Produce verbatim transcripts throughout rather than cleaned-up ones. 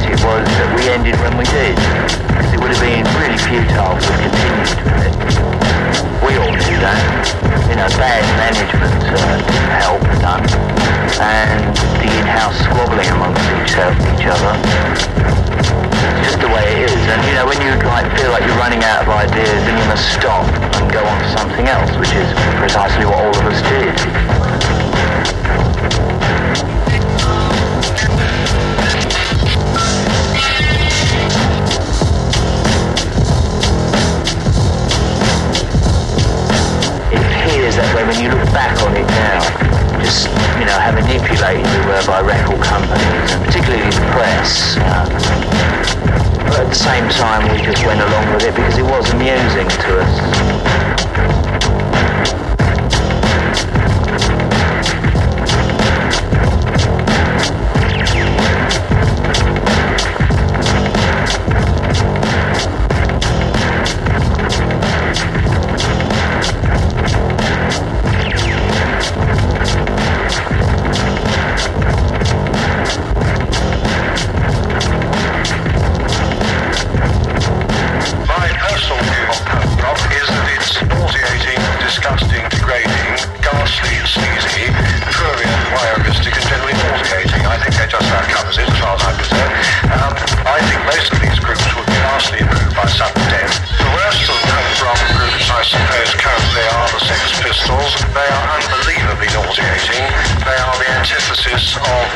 it was that we ended when we did. Because it would have been really futile to have continued with it. We all knew that. You know, bad management uh, didn't help none. And the in-house squabbling amongst each, uh, each other. It's just the way it is. And you know, when you like feel like you're running out of ideas, then you must stop and go on to something else, which is precisely what all of us did. That way, when you look back on it now, just, you know, how manipulated we were by record companies, and particularly the press. Uh, but at the same time, we just went along with it because it was amusing to us.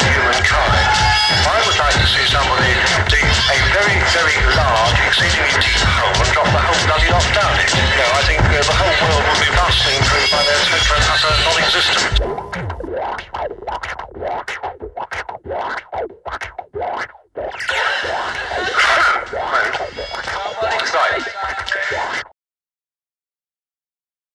Of humankind. I would like to see somebody dig a very, very large, exceedingly deep